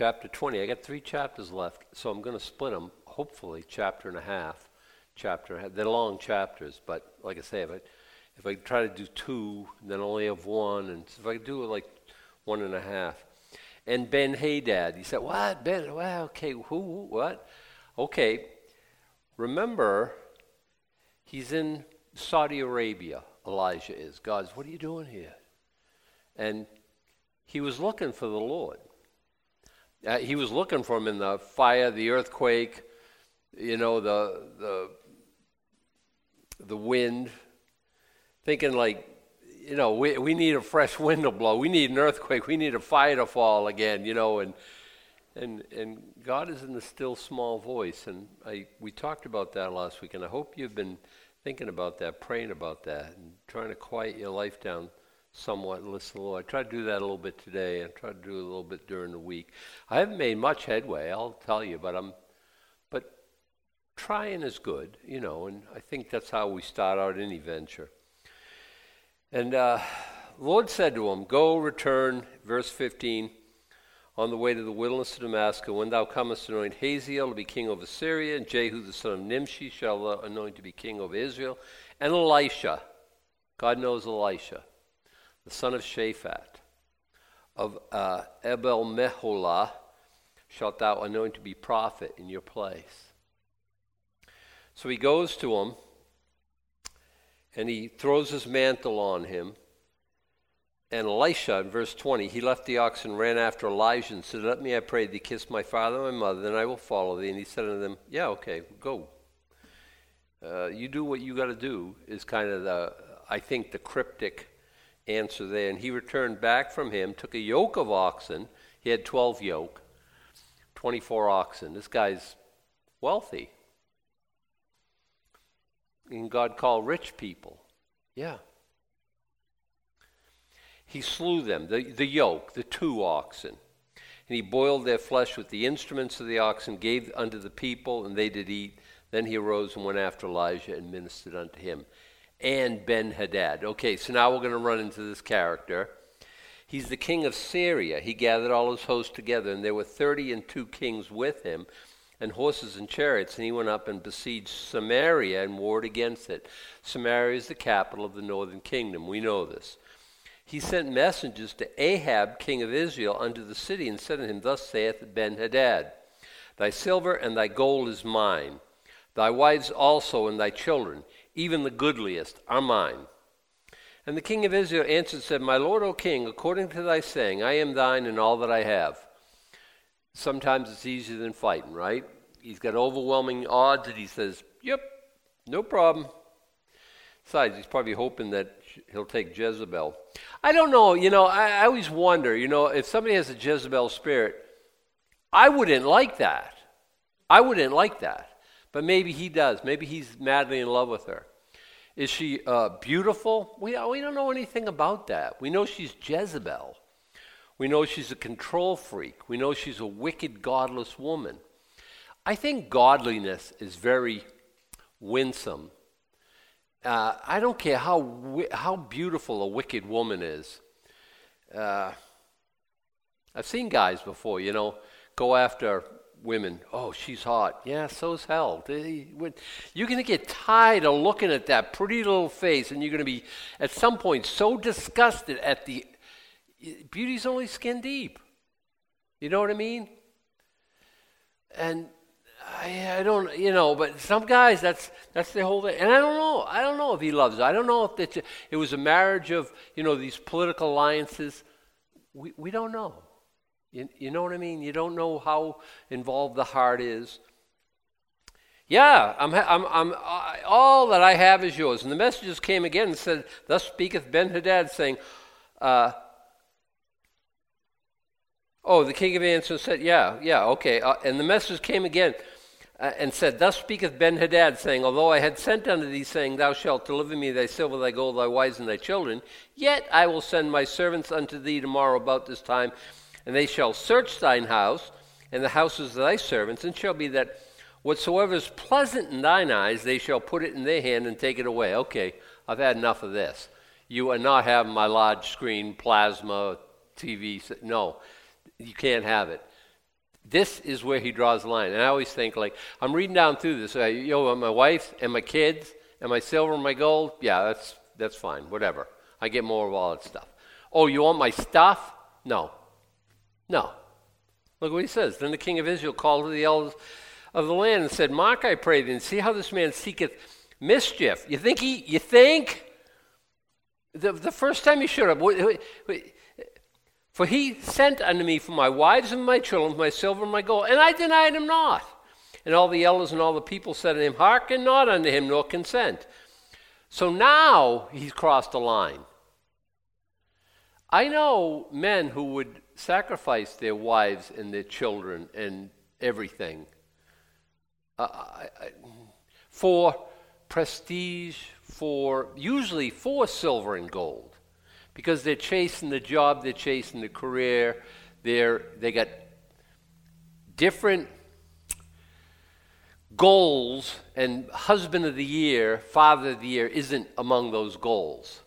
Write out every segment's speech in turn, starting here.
chapter 20. I got 3 chapters left, so I'm going to split them, hopefully, chapter and a half. They're long chapters, but like I say, if I try to do 2, then only have 1, and if I do it like 1.5. And Ben-Hadad, you said, what? Well, okay, who, what? Okay, remember, he's in Saudi Arabia, Elijah is. God's, what are you doing here? And he was looking for the Lord. He was looking for him in the fire, the earthquake, the wind, thinking like, we need a fresh wind to blow. We need an earthquake. We need a fire to fall again, and God is in the still small voice. And we talked about that last week, and I hope you've been thinking about that, praying about that, and trying to quiet your life down somewhat and listen to the Lord. I tried to do that a little bit today, and tried to do it a little bit during the week. I haven't made much headway, I'll tell you, but trying is good, and I think that's how we start out any venture. And the Lord said to him, go, return, verse 15, on the way to the wilderness of Damascus, when thou comest to anoint Hazael to be king over Syria, and Jehu the son of Nimshi shall thou anoint to be king over Israel, and Elisha, God knows Elisha, the son of Shaphat, of Abel-Meholah, shalt thou anoint to be prophet in your place. So he goes to him, and he throws his mantle on him. And Elisha, in verse 20, he left the ox and ran after Elijah and said, let me, I pray thee, kiss my father and my mother, then I will follow thee. And he said unto them, yeah, okay, go. You do what you got to do, is kind of the cryptic answer there. And he returned back from him, took a yoke of oxen. He had 12 yoke, 24 oxen. This guy's wealthy. And God called rich people. Yeah. He slew them, the yoke, the 2 oxen. And he boiled their flesh with the instruments of the oxen, gave unto the people, and they did eat. Then he arose and went after Elijah and ministered unto him. And Ben-Hadad. Okay, so now we're going to run into this character. He's the king of Syria. He gathered all his host together, and there were 32 kings with him, and horses and chariots, and he went up and besieged Samaria and warred against it. Samaria is the capital of the northern kingdom. We know this. He sent messengers to Ahab, king of Israel, unto the city, and said to him, thus saith Ben-Hadad, thy silver and thy gold is mine, thy wives also and thy children, even the goodliest, are mine. And the king of Israel answered and said, my lord, O king, according to thy saying, I am thine and all that I have. Sometimes it's easier than fighting, right? He's got overwhelming odds, and he says, yep, no problem. Besides, he's probably hoping that he'll take Jezebel. I don't know, I always wonder, if somebody has a Jezebel spirit, I wouldn't like that. But maybe he does. Maybe he's madly in love with her. Is she beautiful? We don't know anything about that. We know she's Jezebel. We know she's a control freak. We know she's a wicked, godless woman. I think godliness is very winsome. I don't care how beautiful a wicked woman is. I've seen guys before, go after women. Oh, she's hot. Yeah, so's hell. You're going to get tired of looking at that pretty little face, and you're going to be, at some point, so disgusted at the beauty's only skin deep. You know what I mean? And I don't, but some guys, that's their whole thing. And I don't know if he loves her. I don't know if it was a marriage of, these political alliances. We don't know. You know what I mean? You don't know how involved the heart is. Yeah, I'm all that I have is yours. And the messengers came again and said, thus speaketh Ben-Hadad, saying, the king of answered said, yeah, okay. And the messengers came again and said, thus speaketh Ben-Hadad, saying, although I had sent unto thee, saying, thou shalt deliver me thy silver, thy gold, thy wives, and thy children, yet I will send my servants unto thee tomorrow about this time, and they shall search thine house, and the houses of thy servants, and shall be that whatsoever is pleasant in thine eyes, they shall put it in their hand and take it away. Okay, I've had enough of this. You are not having my large screen plasma TV. No, you can't have it. This is where he draws the line. And I always think, like, I'm reading down through this. My wife and my kids and my silver and my gold, yeah, that's fine, whatever. I get more of all that stuff. Oh, you want my stuff? No. Look what he says. Then the king of Israel called to the elders of the land and said, Mark, I pray thee, and see how this man seeketh mischief. You think? The first time he showed up, for he sent unto me for my wives and my children, my silver and my gold, and I denied him not. And all the elders and all the people said unto him, hearken not unto him, nor consent. So now he's crossed a line. I know men who would sacrifice their wives and their children and everything for prestige, usually for silver and gold. Because they're chasing the job, they're chasing the career, they got different goals, and husband of the year, father of the year isn't among those goals.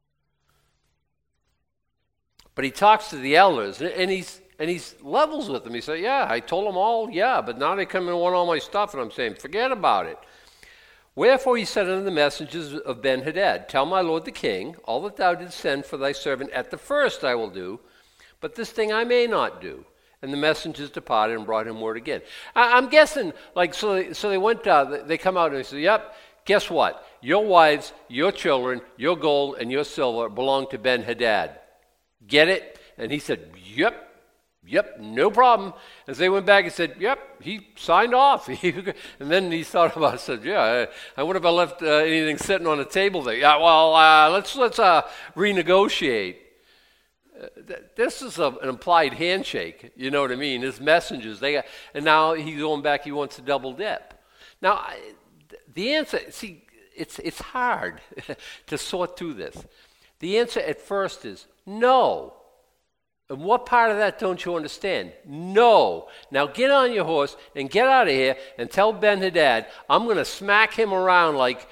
But he talks to the elders, and he's levels with them. He said, yeah, I told them all, yeah, but now they come and want all my stuff, and I'm saying, forget about it. Wherefore he said unto the messengers of Benhadad, tell my lord the king, all that thou didst send for thy servant at the first I will do, but this thing I may not do. And the messengers departed and brought him word again. I'm guessing, like, so they went, they come out and they say, yep, guess what? Your wives, your children, your gold, and your silver belong to Benhadad. Get it? And he said, yep, no problem. As they went back and said, yep, he signed off. And then he thought about it and said, yeah, I wonder if I left anything sitting on the table there. Yeah, well, let's renegotiate. This is an implied handshake, you know what I mean? His messengers, and now he's going back, he wants to double dip. Now, the answer, see, it's hard to sort through this. The answer at first is no. And what part of that don't you understand? No. Now get on your horse and get out of here and tell Ben-Hadad, I'm going to smack him around like,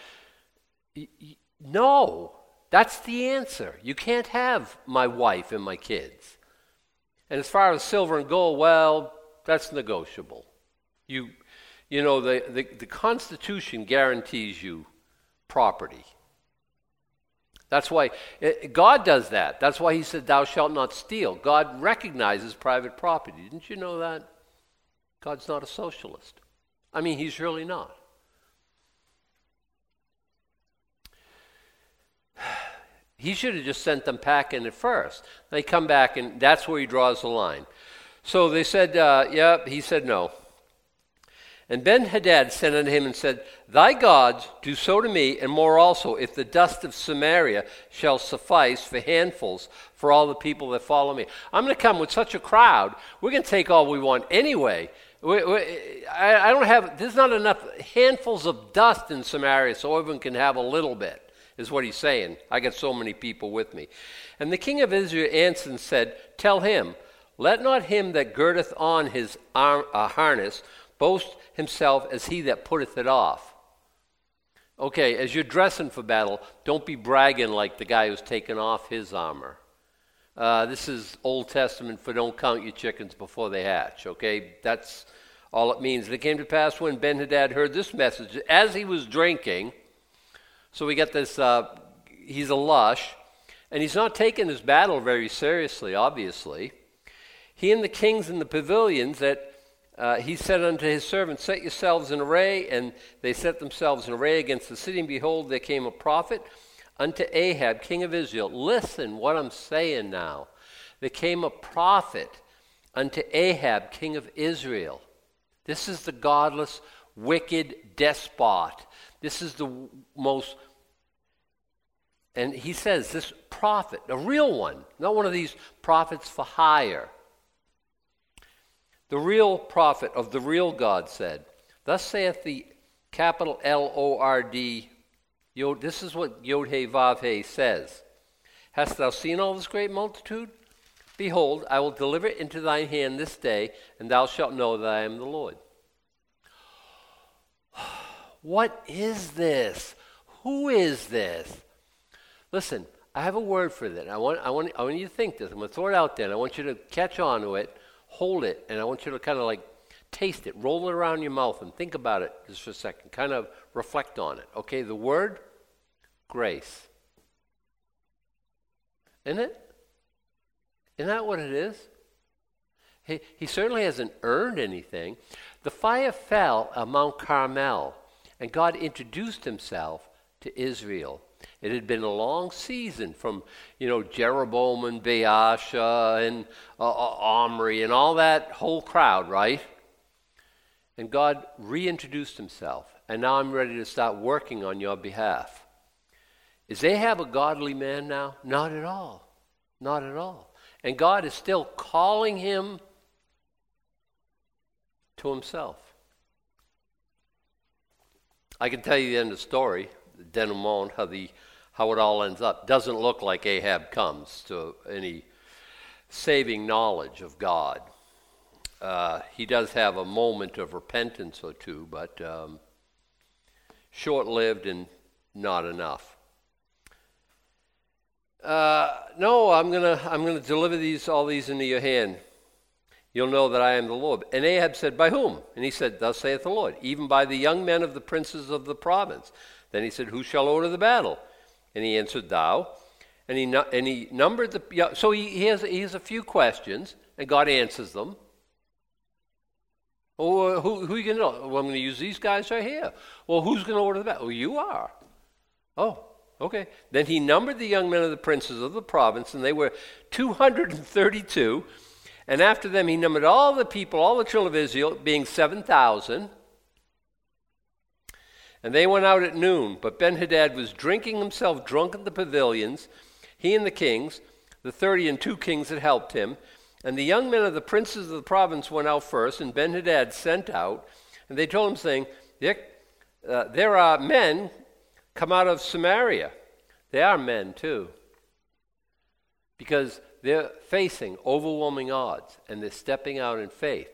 no. That's the answer. You can't have my wife and my kids. And as far as silver and gold, well, that's negotiable. You know, the Constitution guarantees you property. That's why God does that. That's why he said, thou shalt not steal. God recognizes private property. Didn't you know that? God's not a socialist. I mean, he's really not. He should have just sent them packing at first. They come back, and that's where he draws the line. So they said, he said no. And Ben-Hadad sent unto him and said, thy gods do so to me, and more also, if the dust of Samaria shall suffice for handfuls for all the people that follow me. I'm going to come with such a crowd, we're going to take all we want anyway. There's not enough handfuls of dust in Samaria so everyone can have a little bit, is what he's saying. I got so many people with me. And the king of Israel answered and said, tell him, let not him that girdeth on his harness boast himself as he that putteth it off. Okay, as you're dressing for battle, don't be bragging like the guy who's taken off his armor. This is Old Testament for don't count your chickens before they hatch, okay? That's all it means. And it came to pass when Ben-Hadad heard this message, as he was drinking, so we get this, he's a lush, and he's not taking his battle very seriously, obviously. He and the kings in the pavilions that he said unto his servants, set yourselves in array, and they set themselves in array against the city, and behold, there came a prophet unto Ahab, king of Israel. Listen what I'm saying now. There came a prophet unto Ahab, king of Israel. This is the godless, wicked despot. This is the most, and he says, this prophet, a real one, not one of these prophets for hire. The real prophet of the real God said, thus saith the capital L-O-R-D, this is what Yod-Heh-Vav-Heh says. Hast thou seen all this great multitude? Behold, I will deliver it into thine hand this day, and thou shalt know that I am the Lord. What is this? Who is this? Listen, I have a word for that. I want you to think this. I'm going to throw it out there, and I want you to catch on to it. hold it, and I want you to kind of like taste it, roll it around your mouth, and think about it just for a second. Kind of reflect on it. Okay, the word, grace. Isn't it? Isn't that what it is? He certainly hasn't earned anything. The fire fell on Mount Carmel, and God introduced himself to Israel. It had been a long season from, Jeroboam and Baasha and Omri and all that whole crowd, right? And God reintroduced himself. And now I'm ready to start working on your behalf. Is Ahab a godly man now? Not at all. Not at all. And God is still calling him to himself. I can tell you the end of the story, the denouement, how it all ends up. Doesn't look like Ahab comes to any saving knowledge of God. He does have a moment of repentance or two, but short-lived and not enough. No, I'm gonna deliver all these into your hand. You'll know that I am the Lord. And Ahab said, by whom? And he said, thus saith the Lord, even by the young men of the princes of the province. Then he said, who shall order the battle? And he answered, thou. And he numbered the. So he has a few questions, and God answers them. Oh, who are you going to know? Well, I'm going to use these guys right here. Well, who's going to order the battle? Well, you are. Oh, okay. Then he numbered the young men of the princes of the province, and they were 232. And after them he numbered all the people, all the children of Israel, being 7,000. And they went out at noon. But Ben-Hadad was drinking himself drunk in the pavilions, he and the kings, the 32 kings that helped him. And the young men of the princes of the province went out first, and Ben-Hadad sent out. And they told him, saying, there are men come out of Samaria. They are men, too. Because they're facing overwhelming odds, and they're stepping out in faith.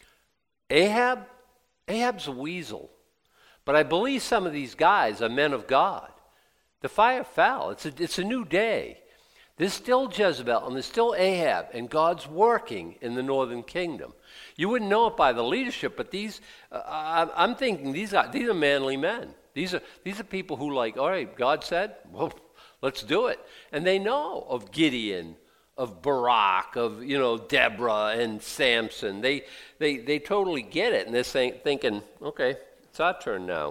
Ahab's a weasel. But I believe some of these guys are men of God. The fire fell. It's a new day. There's still Jezebel, and there's still Ahab, and God's working in the northern kingdom. You wouldn't know it by the leadership, but I'm thinking these are manly men. These are people who all right, God said, well, let's do it. And they know of Gideon, of Barak, of Deborah and Samson. They totally get it, and they're thinking, okay, it's our turn now.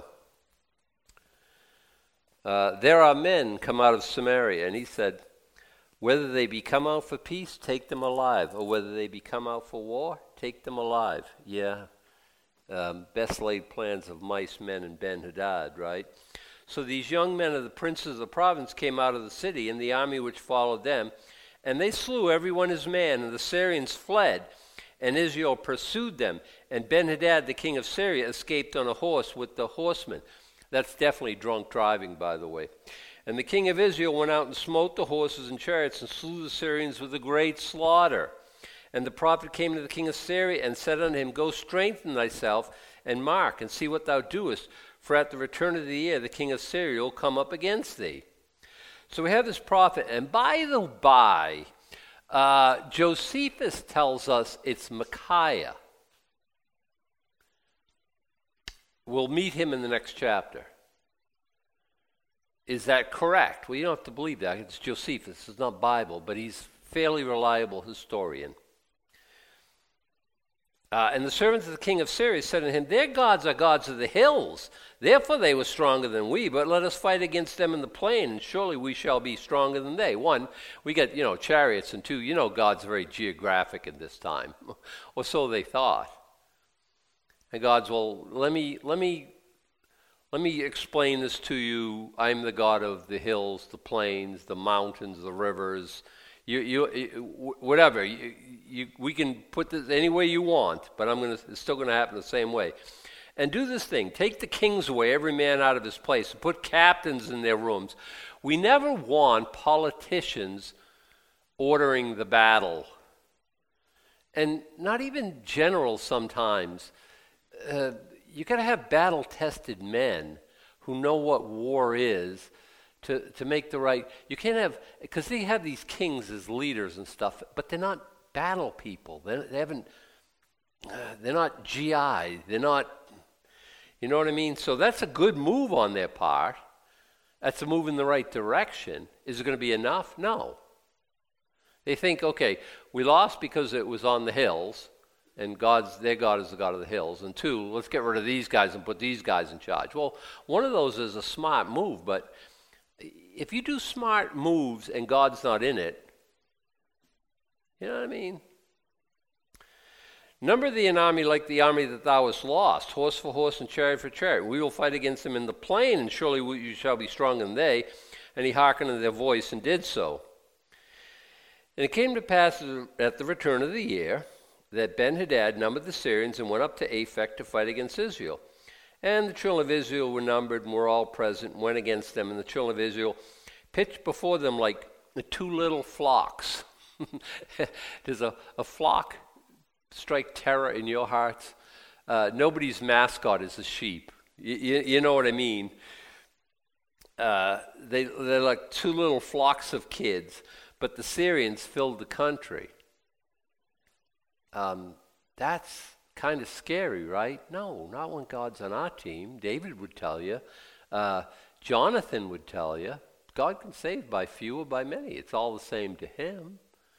There are men come out of Samaria, and he said, whether they be come out for peace, take them alive, or whether they be come out for war, take them alive. Yeah, best laid plans of mice, men, and Ben-Hadad, right? So these young men of the princes of the province came out of the city, and the army which followed them, and they slew every one his man, and the Syrians fled, and Israel pursued them. And Ben-Hadad, the king of Syria, escaped on a horse with the horsemen. That's definitely drunk driving, by the way. And the king of Israel went out and smote the horses and chariots and slew the Syrians with a great slaughter. And the prophet came to the king of Syria and said unto him, go strengthen thyself and mark and see what thou doest, for at the return of the year the king of Syria will come up against thee. So we have this prophet, and by the by, Josephus tells us it's Micaiah. We'll meet him in the next chapter. Is that correct? Well, you don't have to believe that. It's Josephus. It's not Bible, but he's a fairly reliable historian. And the servants of the king of Syria said to him, their gods are gods of the hills. Therefore they were stronger than we, but let us fight against them in the plain, and surely we shall be stronger than they. One, we get, chariots, and two, God's very geographic at this time. Or so they thought. And God's, well, let me explain this to you. I'm the God of the hills, the plains, the mountains, the rivers. Whatever. We can put this any way you want, but it's still going to happen the same way. And do this thing. Take the kings away, every man out of his place, and put captains in their rooms. We never want politicians ordering the battle. And not even generals sometimes. You got to have battle-tested men who know what war is to make the right. You can't have, because they have these kings as leaders and stuff, but they're not battle people. They're not GI. They're not, you know what I mean? So that's a good move on their part. That's a move in the right direction. Is it going to be enough? No. They think, okay, we lost because it was on the hills, and their God is the God of the hills. And two, let's get rid of these guys and put these guys in charge. Well, one of those is a smart move, but if you do smart moves and God's not in it, you know what I mean? Number thee an army like the army that thou hast lost, horse for horse and chariot for chariot. We will fight against them in the plain, and surely you shall be stronger than they. And he hearkened to their voice and did so. And it came to pass at the return of the year that Ben-Hadad numbered the Syrians and went up to Aphek to fight against Israel. And the children of Israel were numbered and were all present and went against them. And the children of Israel pitched before them like the two little flocks. Does a flock strike terror in your hearts? Nobody's mascot is a sheep. You know what I mean? They're like two little flocks of kids. But the Syrians filled the country. That's kind of scary, right? No, not when God's on our team. David would tell you. Jonathan would tell you. God can save by few or by many. It's all the same to him.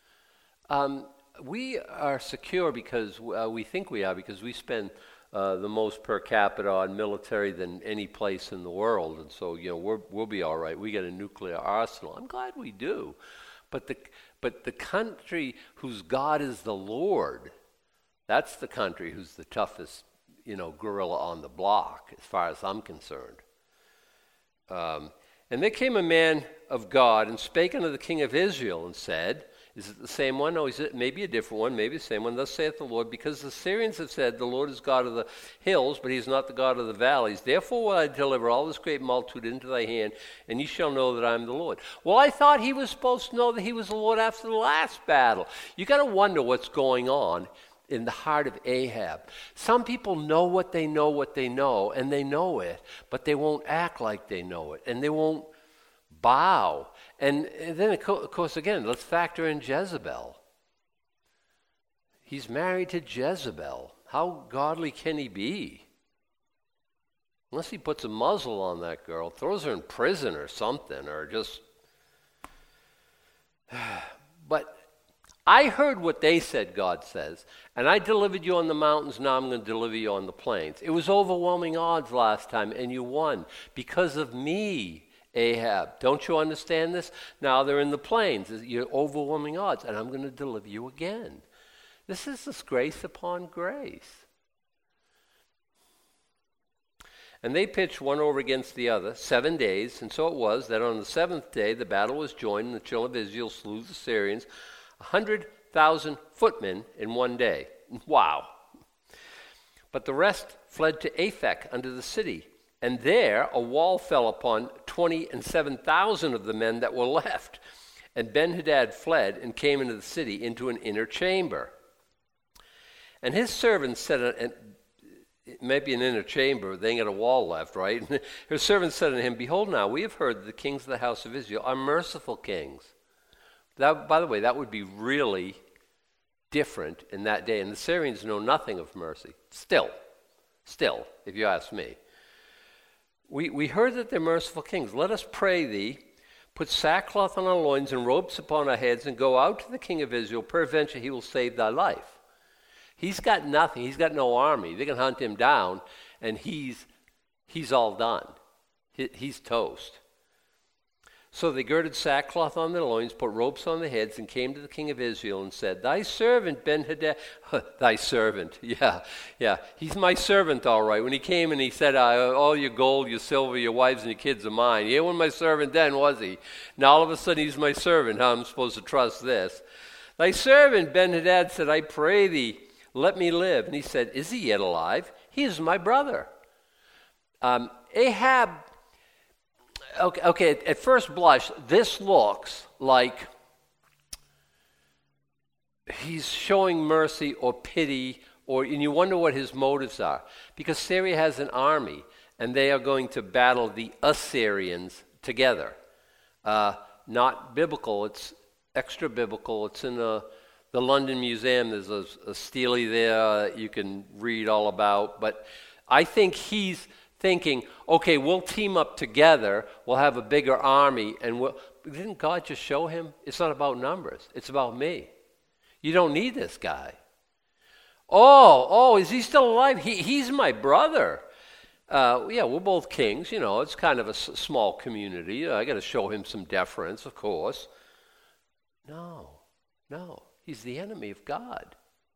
We are secure because we think we are, because we spend the most per capita on military than any place in the world. And so, we'll be all right. We got a nuclear arsenal. I'm glad we do. But the country whose God is the Lord, that's the country who's the toughest, gorilla on the block, as far as I'm concerned. And there came a man of God and spake unto the king of Israel and said, is it the same one? No, is it maybe a different one, maybe the same one. Thus saith the Lord, because the Syrians have said, the Lord is God of the hills, but he is not the God of the valleys. Therefore will I deliver all this great multitude into thy hand, and ye shall know that I am the Lord. Well, I thought he was supposed to know that he was the Lord after the last battle. You got to wonder what's going on in the heart of Ahab. Some people know, and they know it, but they won't act like they know it, and they won't bow. And then, of course, again, let's factor in Jezebel. He's married to Jezebel. How godly can he be? Unless he puts a muzzle on that girl, throws her in prison or something, or just... But I heard what they said, God says, and I delivered you on the mountains, now I'm going to deliver you on the plains. It was overwhelming odds last time, and you won because of me, Ahab. Don't you understand this? Now they're in the plains. You're overwhelming odds, and I'm going to deliver you again. This is this grace upon grace. And they pitched one over against the other 7 days, and so it was that on the seventh day the battle was joined, and the children of Israel slew the Syrians, 100,000 footmen in 1 day. Wow. But the rest fled to Aphek unto the city. And there a wall fell upon 27,000 of the men that were left. And Ben-Hadad fled and came into the city into an inner chamber. And his servants said, it might be an inner chamber, they ain't got a wall left, right? His servants said unto him, behold now, we have heard that the kings of the house of Israel are merciful kings. That, by the way, that would be really different in that day. And the Syrians know nothing of mercy. Still, if you ask me. We heard that they're merciful kings. Let us pray thee, put sackcloth on our loins and ropes upon our heads, and go out to the king of Israel. Peradventure he will save thy life. He's got nothing. He's got no army. They can hunt him down, and he's all done. He's toast. So they girded sackcloth on their loins, put ropes on their heads, and came to the king of Israel and said, thy servant Ben-Hadad, thy servant, yeah, he's my servant all right. When he came and he said, all your gold, your silver, your wives, and your kids are mine. He wasn't my servant then, was he? Now all of a sudden he's my servant. How am I supposed to trust this? Thy servant Ben-Hadad said, I pray thee, let me live. And he said, is he yet alive? He is my brother. Ahab... Okay, at first blush, this looks like he's showing mercy or pity, and you wonder what his motives are. Because Syria has an army, and they are going to battle the Assyrians together. Not biblical, it's extra biblical. It's in the The London Museum, there's a stele there you can read all about. But I think he's thinking, okay, we'll team up together, we'll have a bigger army, and didn't God just show him? It's not about numbers, it's about me. You don't need this guy. Oh, is he still alive? He's my brother. Yeah, we're both kings, it's kind of a small community. I got to show him some deference, of course. No, he's the enemy of God.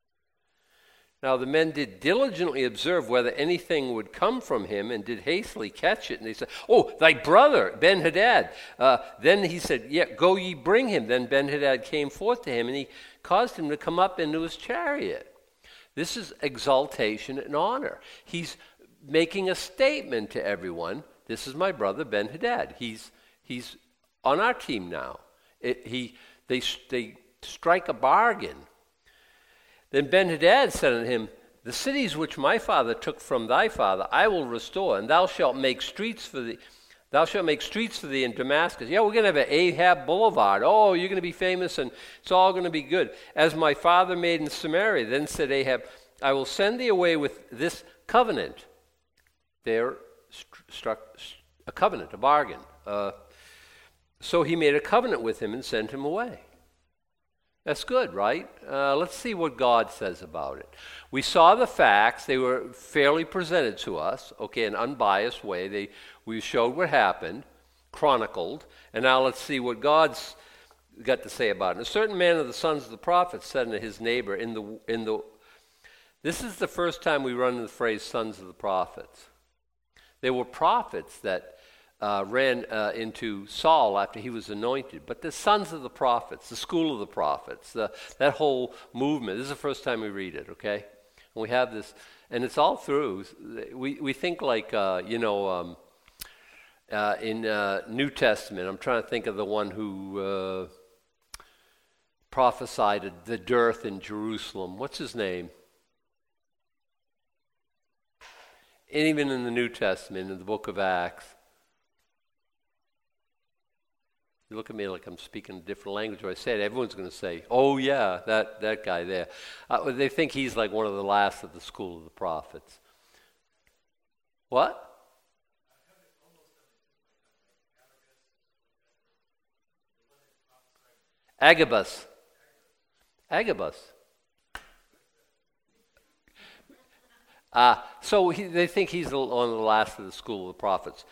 Now the men did diligently observe whether anything would come from him, and did hastily catch it. And they said, "Oh, thy brother, Ben-Hadad." Then he said, "Yeah, go ye bring him." Then Ben-Hadad came forth to him, and he caused him to come up into his chariot. This is exaltation and honor. He's making a statement to everyone. This is my brother Ben-Hadad. He's on our team now. They strike a bargain. Then Ben-Hadad said unto him, "The cities which my father took from thy father I will restore, and thou shalt make streets for thee. Thou shalt make streets for thee in Damascus." Yeah, we're going to have an Ahab Boulevard. Oh, you're going to be famous, and it's all going to be good. "As my father made in Samaria." Then said Ahab, "I will send thee away with this covenant." There struck a covenant, a bargain. So he made a covenant with him and sent him away. That's good, right? Let's see what God says about it. We saw the facts. They were fairly presented to us, okay, in an unbiased way. We showed what happened, chronicled, and now let's see what God's got to say about it. "And a certain man of the sons of the prophets said unto his neighbor this is the first time we run into the phrase sons of the prophets. There were prophets that ran into Saul after he was anointed. But the sons of the prophets, the school of the prophets, that whole movement, this is the first time we read it, okay? And we have this, and it's all through. We think like, in New Testament, I'm trying to think of the one who prophesied the dearth in Jerusalem. What's his name? And even in the New Testament, in the book of Acts. You look at me like I'm speaking a different language. When I say it, everyone's going to say, "Oh yeah, that guy there." They think he's like one of the last of the school of the prophets. What? Agabus. So they think he's one of the last of the school of the prophets.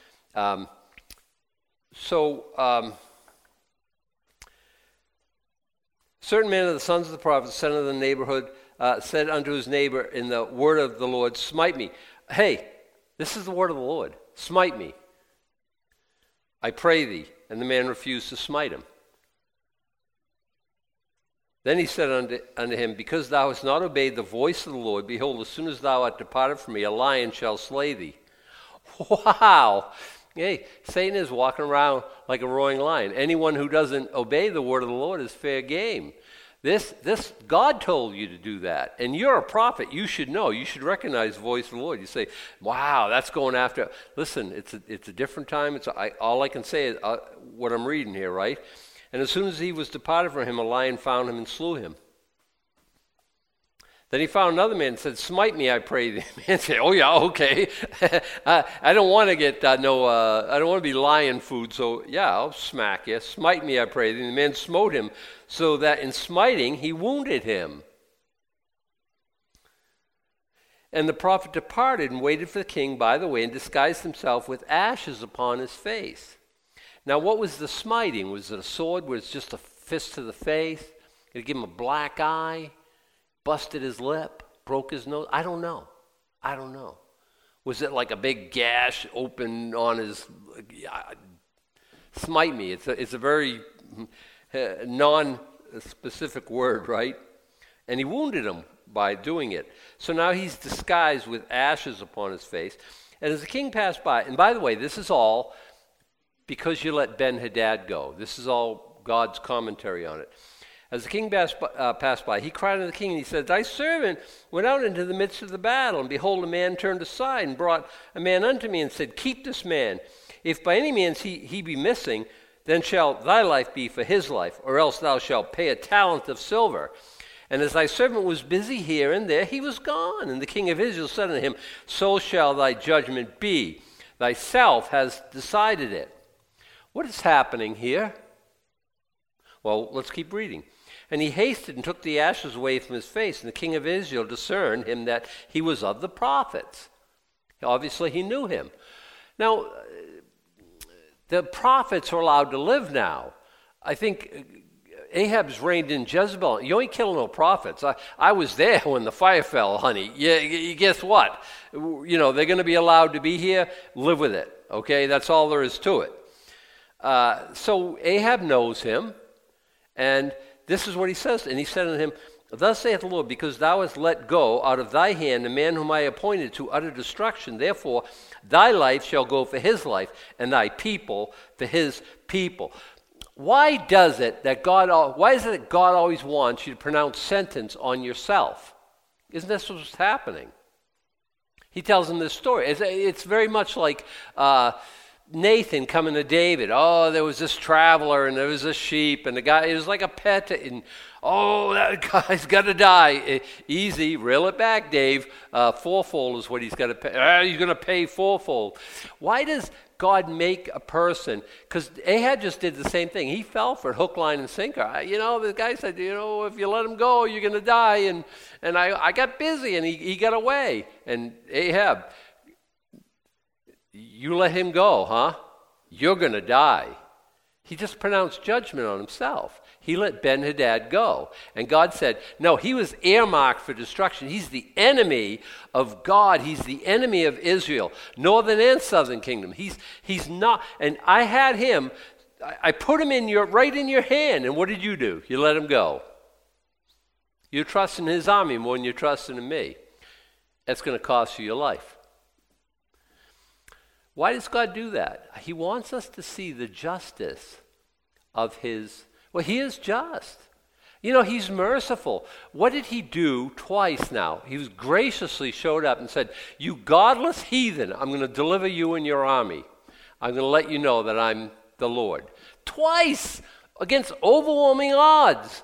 Certain man of the sons of the prophets, son of the neighborhood, said unto his neighbor in the word of the Lord, "Smite me." Hey, this is the word of the Lord. "Smite me, I pray thee." And the man refused to smite him. Then he said unto him, "Because thou hast not obeyed the voice of the Lord, behold, as soon as thou art departed from me, a lion shall slay thee." Wow. Hey, Satan is walking around like a roaring lion. Anyone who doesn't obey the word of the Lord is fair game. This God told you to do that. And you're a prophet. You should know. You should recognize the voice of the Lord. You say, "Wow, that's going after." Listen, it's a different time. All I can say is what I'm reading here, right? "And as soon as he was departed from him, a lion found him and slew him. Then he found another man and said, 'Smite me, I pray thee.' The man said, 'Oh yeah, okay. I don't want to get I don't want to be lion food, so yeah, I'll smack you. Smite me, I pray thee.' And the man smote him, so that in smiting he wounded him. And the prophet departed and waited for the king by the way, and disguised himself with ashes upon his face." Now, what was the smiting? Was it a sword? Was it just a fist to the face? Did it give him a black eye? Busted his lip? Broke his nose? I don't know. Was it like a big gash open on his... Smite me. It's a very non-specific word, right? And he wounded him by doing it. So now he's disguised with ashes upon his face. And as the king passed by... And by the way, this is all... because you let Ben-Hadad go. This is all God's commentary on it. As the king passed by, he cried unto the king, and he said, "Thy servant went out into the midst of the battle, and behold, a man turned aside, and brought a man unto me, and said, Keep this man. If by any means he be missing, then shall thy life be for his life, or else thou shalt pay a talent of silver." And as thy servant was busy here and there, he was gone. And the king of Israel said unto him, so shall thy judgment be. Thyself has decided it. What is happening here? Well, let's keep reading. And he hasted and took the ashes away from his face. And the king of Israel discerned him that he was of the prophets. Obviously, he knew him. Now, the prophets are allowed to live now. I think Ahab's reigned in Jezebel. You ain't killing no prophets. I was there when the fire fell, honey. Yeah, guess what? You know, they're going to be allowed to be here. Live with it, okay? That's all there is to it. So Ahab knows him, and this is what he says. And he said unto him, thus saith the Lord, because thou hast let go out of thy hand the man whom I appointed to utter destruction, therefore thy life shall go for his life, and thy people for his people. Why is it that God always wants you to pronounce sentence on yourself? Isn't this what's happening? He tells him this story. It's very much like Nathan coming to David. Oh, there was this traveler and there was a sheep and the guy, it was like a pet. And oh, that guy's got to die. Easy, reel it back, Dave. Fourfold is what he's got to pay. He's going to pay fourfold. Why does God make a person? Because Ahab just did the same thing. He fell for it, hook, line, and sinker. The guy said, if you let him go, you're going to die. And I got busy, and he got away. And Ahab, you let him go, huh? You're going to die. He just pronounced judgment on himself. He let Ben-Hadad go. And God said, no, he was earmarked for destruction. He's the enemy of God. He's the enemy of Israel, northern and southern kingdom. He's not. And I had him, I put him right in your hand. And what did you do? You let him go. You're trusting his army more than you're trusting in me. That's going to cost you your life. Why does God do that? He wants us to see the justice of his. Well, he is just. He's merciful. What did he do twice now? He was graciously showed up and said, you godless heathen, I'm going to deliver you and your army. I'm going to let you know that I'm the Lord. Twice, against overwhelming odds.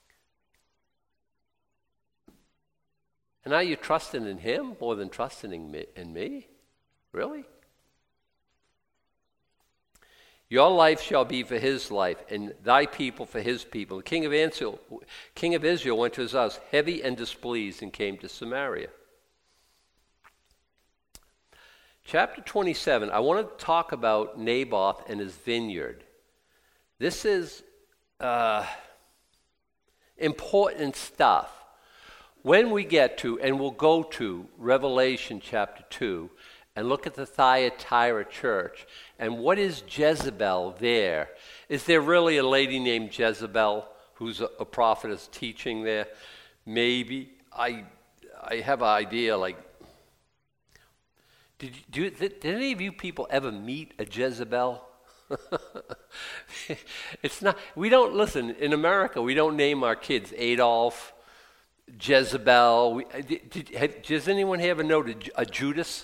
And now you're trusting in him more than trusting in me? Really? Your life shall be for his life, and thy people for his people. The king of Israel went to his house heavy and displeased and came to Samaria. Chapter 27, I want to talk about Naboth and his vineyard. This is important stuff. When we get to, and we'll go to Revelation chapter 2, and look at the Thyatira church. And what is Jezebel there? Is there really a lady named Jezebel who's a prophetess teaching there? Maybe. I have an idea, like, did any of you people ever meet a Jezebel? It's not, we don't, listen, in America, we don't name our kids Adolf, Jezebel. Does anyone ever know a Judas?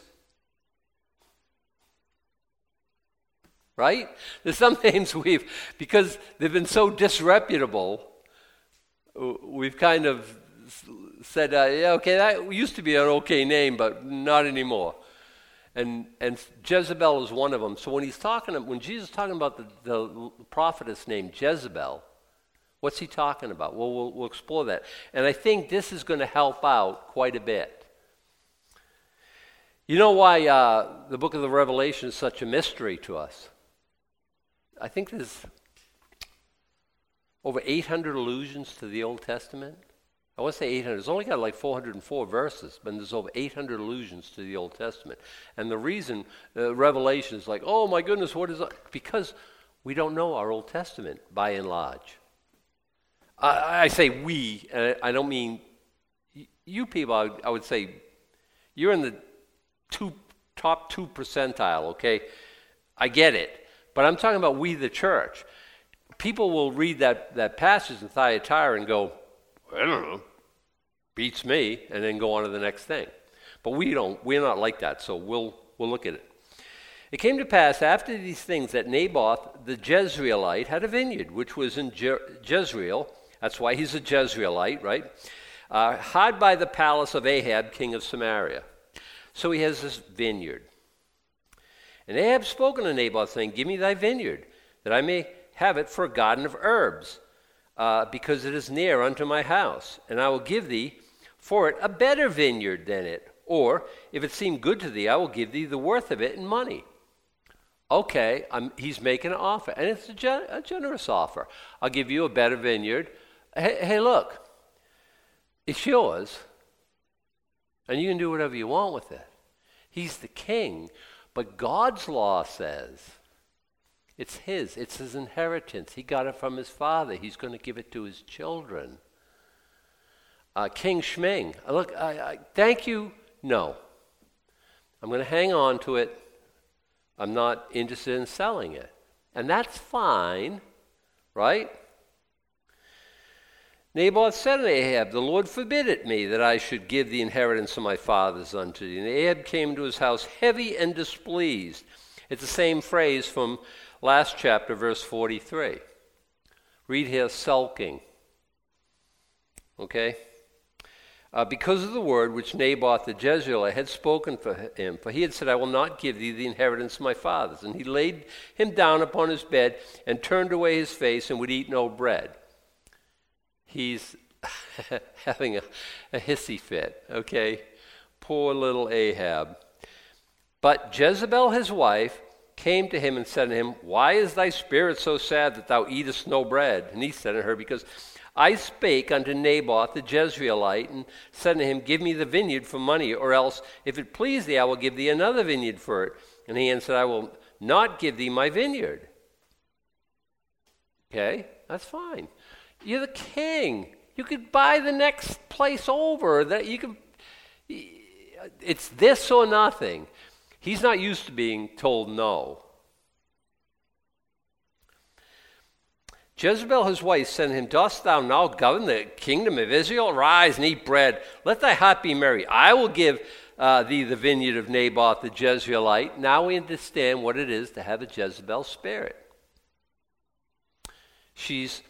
Right? There's some names because they've been so disreputable, we've kind of said, yeah, okay, that used to be an okay name, but not anymore. And Jezebel is one of them. So when Jesus is talking about the prophetess named Jezebel, what's he talking about? Well, we'll explore that. And I think this is going to help out quite a bit. You know why the book of the Revelation is such a mystery to us? I think there's over 800 allusions to the Old Testament. I want to say 800. It's only got like 404 verses, but there's over 800 allusions to the Old Testament. And the reason Revelation is like, oh my goodness, what is that? Because we don't know our Old Testament by and large. I say we, and I don't mean you people. I would say you're in the top 2 percentile, okay? I get it. But I'm talking about we, the church. People will read that passage in Thyatira and go, I don't know, beats me, and then go on to the next thing. But we don't. We're not like that, so we'll look at it. It came to pass after these things that Naboth the Jezreelite had a vineyard, which was in Jezreel, That's why he's a Jezreelite, right? Hard by the palace of Ahab, king of Samaria. So he has this vineyard. And Ahab spoke unto Naboth, saying, Give me thy vineyard, that I may have it for a garden of herbs, because it is near unto my house. And I will give thee for it a better vineyard than it. Or, if it seem good to thee, I will give thee the worth of it in money. Okay, he's making an offer, and it's a generous offer. I'll give you a better vineyard. Hey, look, it's yours, and you can do whatever you want with it. He's the king, but God's law says it's his inheritance. He got it from his father. He's going to give it to his children. King Shming, look, thank you, no. I'm going to hang on to it. I'm not interested in selling it. And that's fine, right? Naboth said unto Ahab, The Lord forbid it me that I should give the inheritance of my fathers unto thee. And Ahab came to his house heavy and displeased. It's the same phrase from last chapter, verse 43. Read here, sulking. Okay? Because of the word which Naboth the Jezreelite had spoken for him, for he had said, I will not give thee the inheritance of my fathers. And he laid him down upon his bed and turned away his face and would eat no bread. He's having a hissy fit, okay? Poor little Ahab. But Jezebel his wife came to him and said to him, Why is thy spirit so sad that thou eatest no bread? And he said to her, Because I spake unto Naboth the Jezreelite, and said unto him, Give me the vineyard for money, or else, if it please thee, I will give thee another vineyard for it. And he answered, I will not give thee my vineyard. Okay, that's fine. You're the king. You could buy the next place over. It's this or nothing. He's not used to being told no. Jezebel his wife said to him, Dost thou now govern the kingdom of Israel? Rise and eat bread. Let thy heart be merry. I will give thee the vineyard of Naboth the Jezreelite. Now we understand what it is to have a Jezebel spirit. She's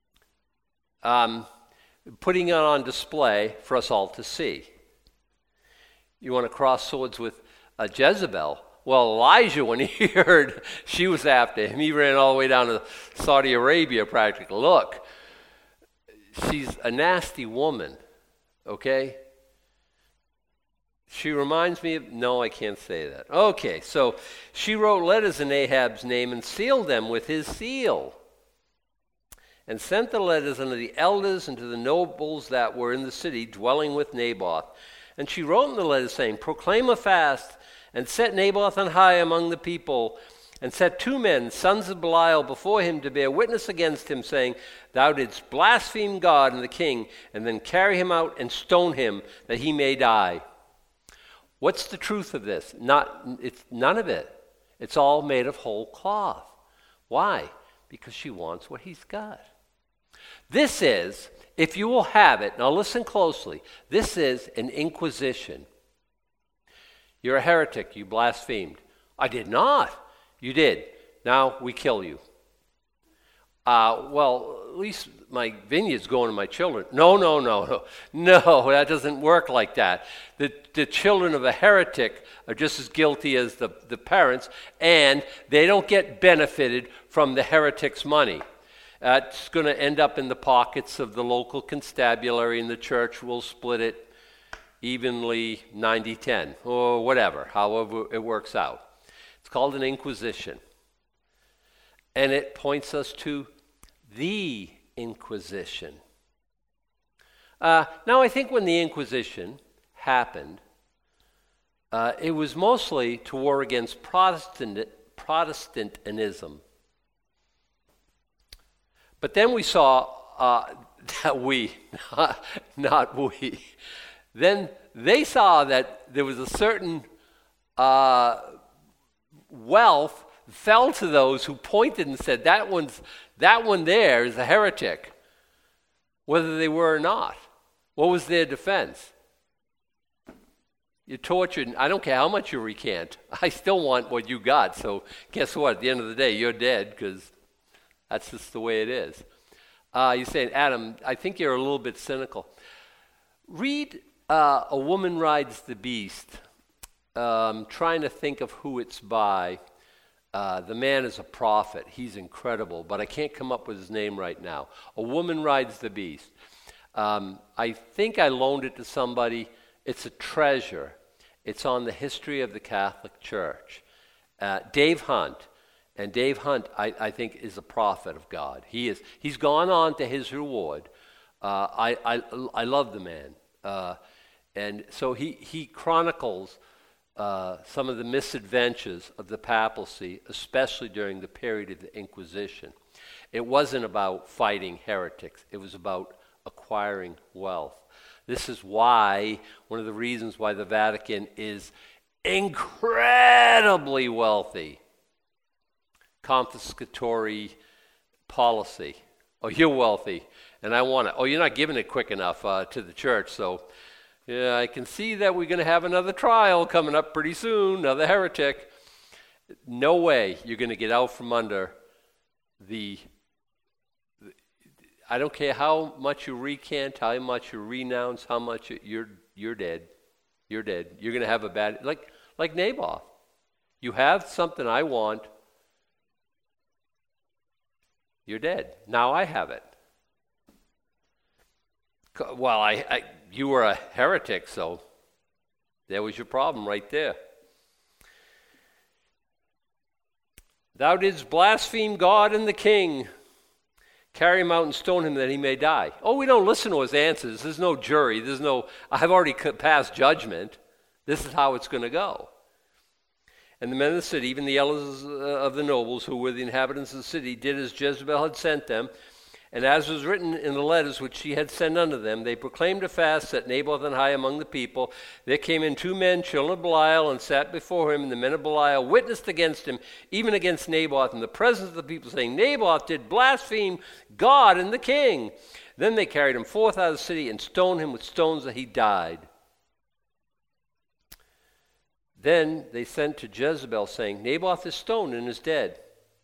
putting it on display for us all to see. You want to cross swords with Jezebel? Well, Elijah, when he heard she was after him, he ran all the way down to Saudi Arabia practically. Look, she's a nasty woman, okay? She reminds me of, no, I can't say that. Okay, so she wrote letters in Ahab's name and sealed them with his seal, and sent the letters unto the elders and to the nobles that were in the city dwelling with Naboth. And she wrote in the letters, saying, Proclaim a fast, and set Naboth on high among the people, and set 2 men, sons of Belial, before him to bear witness against him, saying, Thou didst blaspheme God and the king, and then carry him out and stone him, that he may die. What's the truth of this? It's none of it. It's all made of whole cloth. Why? Because she wants what he's got. This is, if you will have it, now listen closely, this is an inquisition. You're a heretic, you blasphemed. I did not. You did. Now we kill you. Well, at least my vineyard's going to my children. No, that doesn't work like that. The children of a heretic are just as guilty as the parents, and they don't get benefited from the heretic's money. It's going to end up in the pockets of the local constabulary, and the church will split it evenly 90-10, or whatever, however it works out. It's called an inquisition. And it points us to the Inquisition. Now, I think when the Inquisition happened, it was mostly to war against Protestantism. But then we saw that not we. Then they saw that there was a certain wealth fell to those who pointed and said, that one there is a heretic, whether they were or not. What was their defense? You're tortured. I don't care how much you recant. I still want what you got. So guess what? At the end of the day, you're dead, because that's just the way it is. You're saying, Adam, I think you're a little bit cynical. Read A Woman Rides the Beast. Trying to think of who it's by. The man is a prophet. He's incredible, but I can't come up with his name right now. A Woman Rides the Beast. I think I loaned it to somebody. It's a treasure. It's on the history of the Catholic Church. Dave Hunt. And Dave Hunt, I think, is a prophet of God. He's gone on to his reward. I love the man. And so he chronicles some of the misadventures of the papacy, especially during the period of the Inquisition. It wasn't about fighting heretics. It was about acquiring wealth. This is why, one of the reasons why the Vatican is incredibly wealthy. Confiscatory policy. Oh, you're wealthy, and I want it. Oh, you're not giving it quick enough to the church, so yeah, I can see that we're going to have another trial coming up pretty soon, another heretic. No way you're going to get out from under I don't care how much you recant, how much you renounce, how much you're dead. You're dead. You're going to have a bad, like Naboth. You have something I want. You're dead. Now I have it. Well, you were a heretic, so there was your problem right there. Thou didst blaspheme God and the king. Carry him out and stone him that he may die. Oh, we don't listen to his answers. There's no jury. I've already passed judgment. This is how it's going to go. And the men of the city, even the elders of the nobles who were the inhabitants of the city, did as Jezebel had sent them. And as was written in the letters which she had sent unto them, they proclaimed a fast, set Naboth on high among the people. There came in 2 men, children of Belial, and sat before him. And the men of Belial witnessed against him, even against Naboth, in the presence of the people, saying, Naboth did blaspheme God and the king. Then they carried him forth out of the city and stoned him with stones that he died. Then they sent to Jezebel, saying, Naboth is stoned and is dead.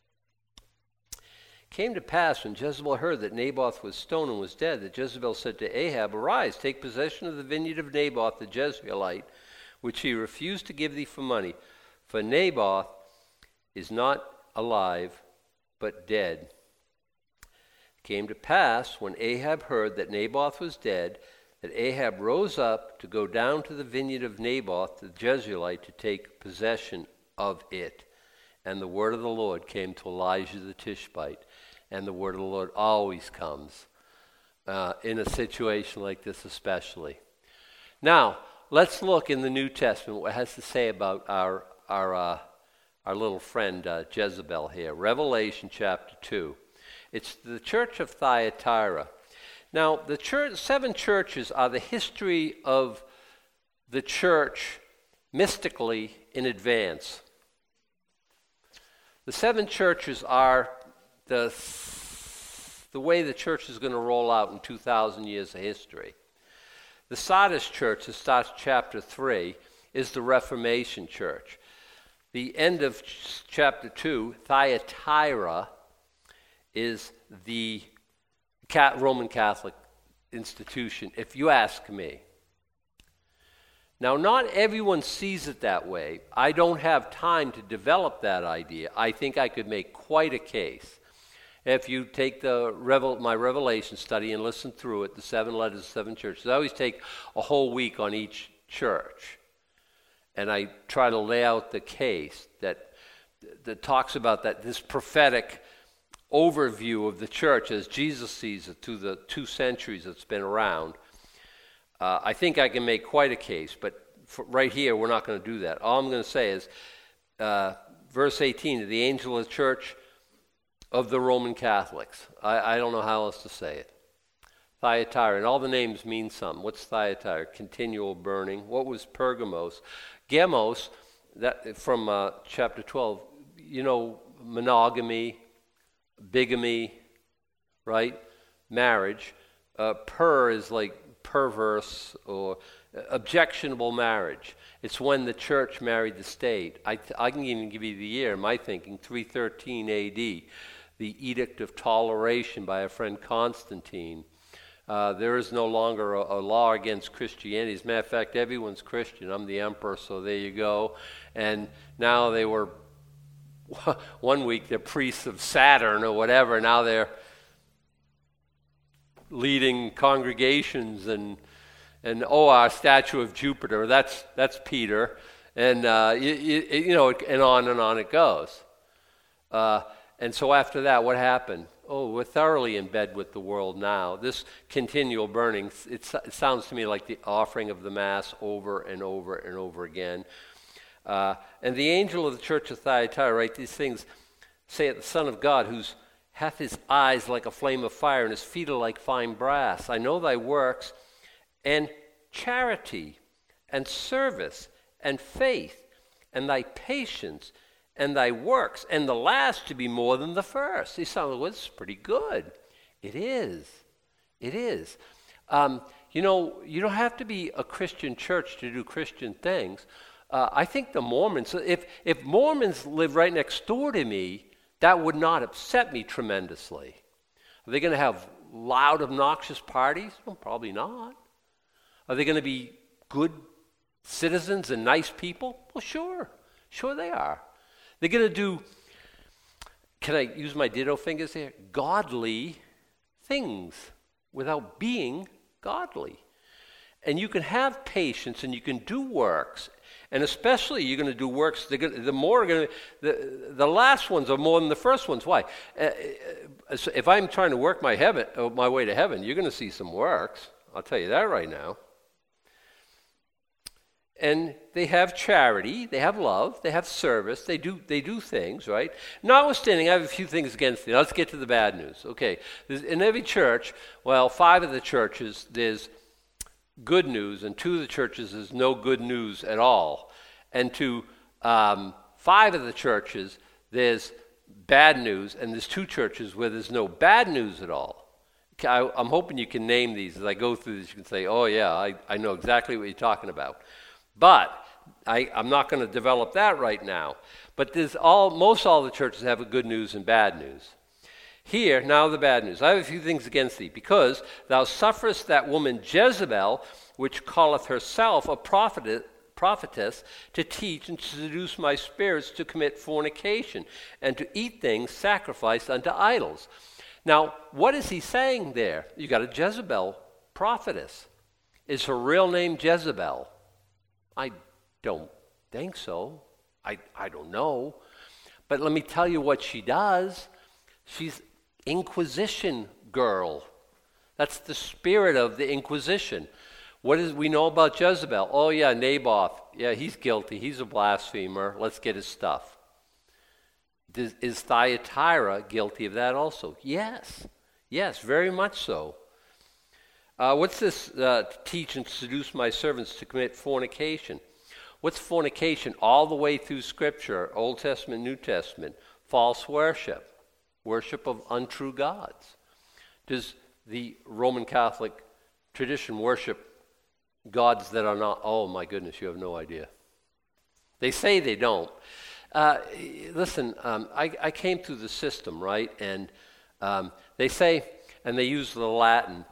It came to pass, when Jezebel heard that Naboth was stoned and was dead, that Jezebel said to Ahab, Arise, take possession of the vineyard of Naboth the Jezreelite, which he refused to give thee for money. For Naboth is not alive, but dead. It came to pass, when Ahab heard that Naboth was dead, that Ahab rose up to go down to the vineyard of Naboth the Jezreelite to take possession of it. And the word of the Lord came to Elijah the Tishbite. And the word of the Lord always comes in a situation like this especially. Now, let's look in the New Testament what it has to say about our little friend Jezebel here. Revelation chapter 2. It's the church of Thyatira. Now, the 7 churches are the history of the church mystically in advance. The 7 churches are the way the church is going to roll out in 2,000 years of history. The Sardis church, that starts chapter 3, is the Reformation church. The end of chapter 2, Thyatira, is the Roman Catholic institution, if you ask me. Now, not everyone sees it that way. I don't have time to develop that idea. I think I could make quite a case. If you take my Revelation study and listen through it, the 7 letters of 7 churches, I always take a whole week on each church. And I try to lay out the case that talks about this prophetic overview of the church as Jesus sees it through the 2 centuries it's been around. I think I can make quite a case, but right here we're not going to do that. All I'm going to say is verse 18, the angel of the church of the Roman Catholics. I don't know how else to say it. Thyatira, and all the names mean something. What's Thyatira? Continual burning. What was Pergamos? Gemos, that from chapter 12, monogamy, bigamy, right? Marriage. Is like perverse or objectionable marriage. It's when the church married the state. I can even give you the year, my thinking, 313 AD. the Edict of Toleration by a friend Constantine. There is no longer a law against Christianity. As a matter of fact, everyone's Christian. I'm the emperor, so there you go. And now they were, one week they're priests of Saturn or whatever. Now they're leading congregations and our statue of Jupiter, that's Peter. And, and on it goes. And so after that, what happened? Oh, we're thoroughly in bed with the world now. This continual burning, it sounds to me like the offering of the Mass over and over and over again. And the angel of the church of Thyatira, right, these things saith the Son of God, whose hath his eyes like a flame of fire, and his feet are like fine brass. I know thy works, and charity, and service, and faith, and thy patience, and thy works, and the last to be more than the first. These sound, well, this is pretty good. It is. It is. You don't have to be a Christian church to do Christian things. I think the Mormons, if Mormons lived right next door to me, that would not upset me tremendously. Are they going to have loud, obnoxious parties? Well, probably not. Are they going to be good citizens and nice people? Well, sure. Sure they are. They're going to do, can I use my ditto fingers here? Godly things without being godly. And you can have patience and you can do works. And especially you're going to do works, the last ones are more than the first ones. Why? If I'm trying to work my way to heaven, you're going to see some works. I'll tell you that right now. And they have charity, they have love, they have service, they do things, right? Notwithstanding, I have a few things against it. Let's get to the bad news. Okay, in every church, 5 of the churches, there's good news, and 2 of the churches, there's no good news at all. And to 5 of the churches, there's bad news, and there's 2 churches where there's no bad news at all. I'm hoping you can name these. As I go through this, you can say, oh yeah, I know exactly what you're talking about. But I'm not going to develop that right now. But most all the churches have a good news and bad news. Here, now the bad news. I have a few things against thee, because thou sufferest that woman Jezebel, which calleth herself a prophetess, to teach and to seduce my spirits to commit fornication, and to eat things sacrificed unto idols. Now, what is he saying there? You got a Jezebel prophetess. Is her real name Jezebel? I don't think so. I don't know. But let me tell you what she does. She's Inquisition girl. That's the spirit of the Inquisition. What is we know about Jezebel? Oh yeah, Naboth. Yeah, he's guilty. He's a blasphemer. Let's get his stuff. Is Thyatira guilty of that also? Yes. Yes, very much so. What's this teach and seduce my servants to commit fornication? What's fornication? All the way through Scripture, Old Testament, New Testament, false worship, worship of untrue gods. Does the Roman Catholic tradition worship gods that are not? Oh my goodness, you have no idea. They say they don't. Listen, I came through the system, right? And they say, and they use the Latin,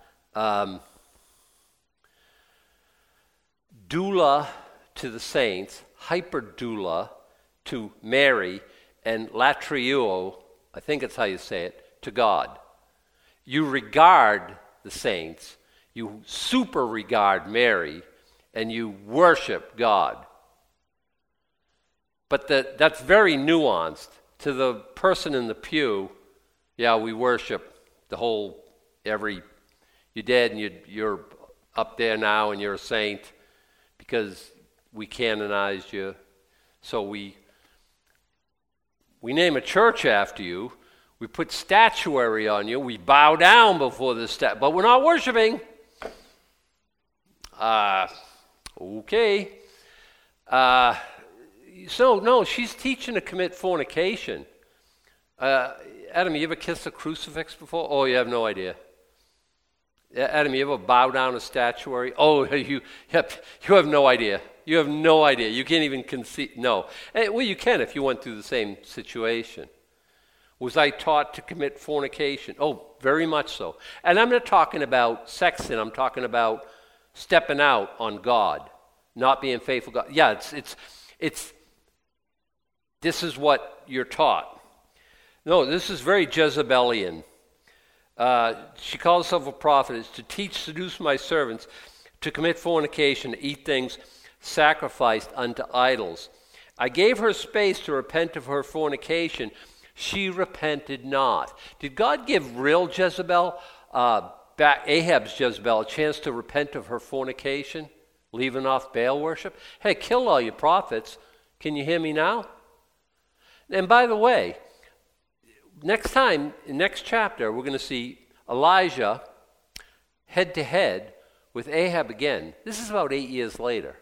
doula to the saints, hyperdoula to Mary, and latriuo, I think that's how you say it, to God. You regard the saints, you super regard Mary, and you worship God. But that's very nuanced. To the person in the pew, yeah, we worship the whole, you're dead and you're up there now and you're a saint because we canonized you. So we name a church after you. We put statuary on you. We bow down before the but we're not worshiping. Okay. So, no, she's teaching to commit fornication. Adam, you ever kissed a crucifix before? Oh, you have no idea. Adam, you ever bow down a statuary? Oh, you have no idea. You have no idea. You can't even conceive. No. Well, you can if you went through the same situation. Was I taught to commit fornication? Oh, very much so. And I'm not talking about sex sin. I'm talking about stepping out on God, not being faithful to God. Yeah, it's this is what you're taught. No, this is very Jezebelian. She calls herself a prophetess to teach, seduce my servants to commit fornication, to eat things sacrificed unto idols. I gave her space to repent of her fornication. She repented not. Did God give real Jezebel, Ahab's Jezebel, a chance to repent of her fornication, leaving off Baal worship? Hey, kill all your prophets. Can you hear me now? And by the way, next time, next chapter, we're going to see Elijah head to head with Ahab again. This is about 8 years later.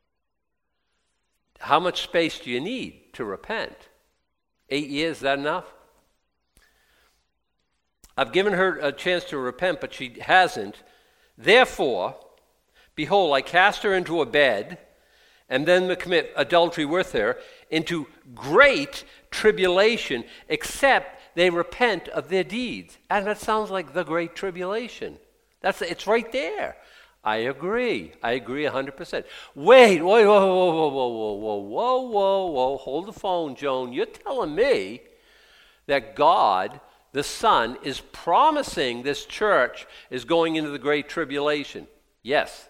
How much space do you need to repent? 8 years, is that enough? I've given her a chance to repent, but she hasn't. Therefore, behold, I cast her into a bed, and then to commit adultery with her, into great tribulation, except they repent of their deeds. And that sounds like the great tribulation. It's right there. I agree 100%. Wait, whoa, hold the phone, Joan. You're telling me that God, the Son, is promising this church is going into the great tribulation? Yes.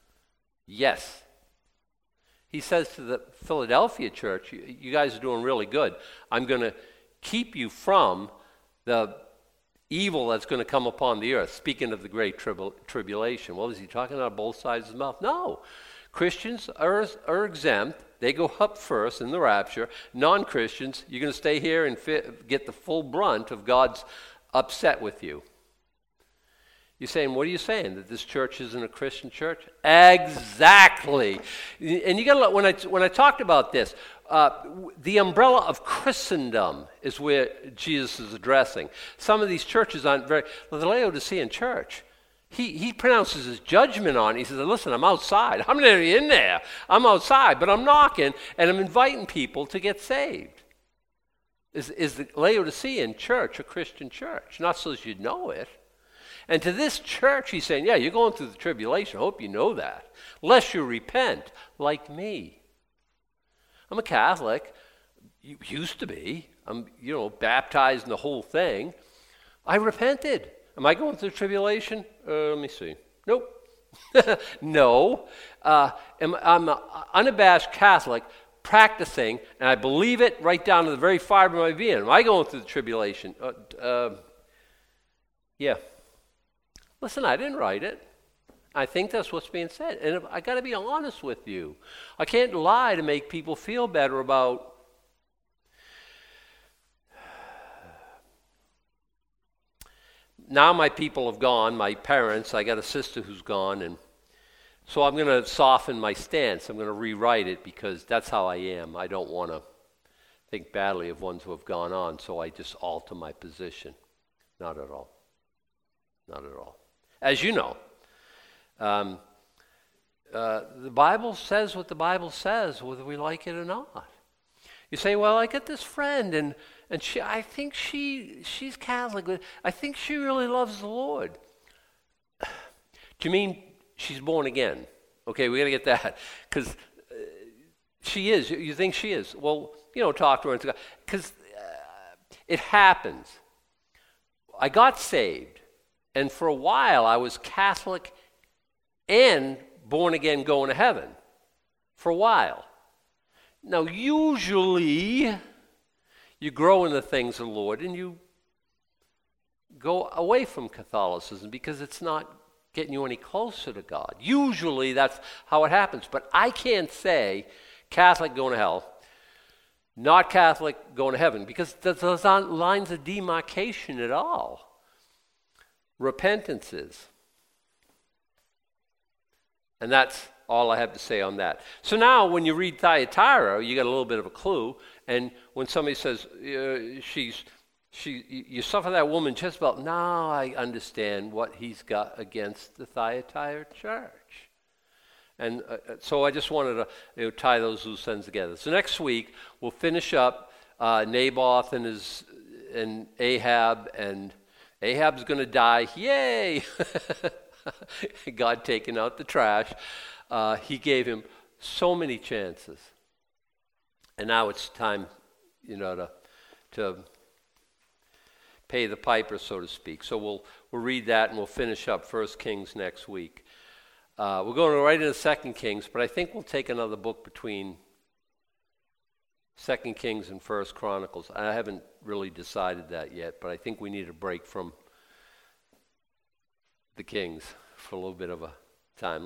He says to the Philadelphia church, you guys are doing really good. I'm going to keep you from the evil that's going to come upon the earth. Speaking of the great tribulation. Well, is he talking out of both sides of his mouth? No. Christians are exempt. They go up first in the rapture. Non-Christians, you're going to stay here and get the full brunt of God's upset with you. You're saying, what are you saying? That this church isn't a Christian church? Exactly. And you got to look, when I talked about this, the umbrella of Christendom is where Jesus is addressing. Some of these churches aren't the Laodicean church. He pronounces his judgment on it. He says, listen, I'm outside. I'm not in there. I'm outside, but I'm knocking, and I'm inviting people to get saved. Is the Laodicean church a Christian church? Not so that you'd know it. And to this church, he's saying, yeah, you're going through the tribulation. I hope you know that. Lest you repent, like me. I'm a Catholic. You used to be. I'm, baptized in the whole thing. I repented. Am I going through tribulation? Let me see. Nope. No. I'm an unabashed Catholic practicing, and I believe it right down to the very fiber of my being. Am I going through the tribulation? Yeah. Listen, I didn't write it. I think that's what's being said. And I got to be honest with you. I can't lie to make people feel better about. Now my people have gone, my parents, I got a sister who's gone, and so I'm going to soften my stance. I'm going to rewrite it because that's how I am. I don't want to think badly of ones who have gone on, so I just alter my position. Not at all. Not at all. As you know, the Bible says what the Bible says, whether we like it or not. You say, well, I got this friend, and she, I think she's Catholic, but I think she really loves the Lord. Do you mean she's born again? Okay, we got to get that, because she is. You think she is? Well, talk to her, because it happens. I got saved. And for a while, I was Catholic and born again going to heaven. For a while. Now, usually, you grow in the things of the Lord and you go away from Catholicism because it's not getting you any closer to God. Usually, that's how it happens. But I can't say Catholic going to hell, not Catholic going to heaven, because those aren't lines of demarcation at all. Repentance is. And that's all I have to say on that. So now when you read Thyatira, you got a little bit of a clue. And when somebody says, you suffer that woman Jezebel, now I understand what he's got against the Thyatira church. And so I just wanted to tie those loose ends together. So next week, we'll finish up Naboth and Ahab, and Ahab's going to die. Yay! God taking out the trash. He gave him so many chances. And now it's time, to pay the piper, so to speak. So we'll read that, and we'll finish up 1 Kings next week. We're going right into 2 Kings, but I think we'll take another book between 2 Kings and 1 Chronicles. I haven't really decided that yet, but I think we need a break from the Kings for a little bit of a time.